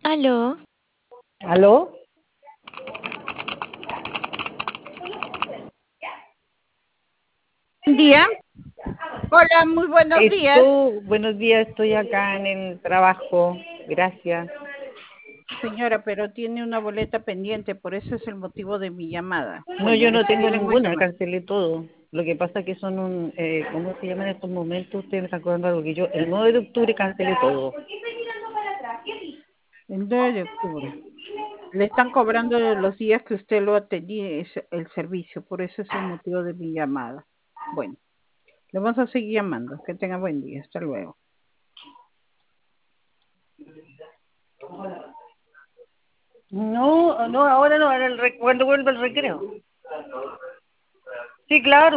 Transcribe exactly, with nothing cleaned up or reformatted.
¿Aló? ¿Aló? Buen día. Hola, muy buenos días. Esto, buenos días, estoy acá en el trabajo. Gracias. Señora, pero tiene una boleta pendiente, por eso es el motivo de mi llamada. No, Bueno, yo le no tengo seguiré en mi ninguna, llamada. cancelé todo. Lo que pasa es que son un, eh, ¿cómo se llama en estos momentos? Ustedes me están cobrando algo que yo, el nueve de octubre cancelé todo. El nueve de octubre. Le están cobrando los días que usted lo atendía es el servicio, por eso es el motivo de mi llamada. Bueno, le vamos a seguir llamando. Que tenga buen día. Hasta luego. No, no, ahora no, ahora el re- cuando vuelva el recreo. Sí, claro.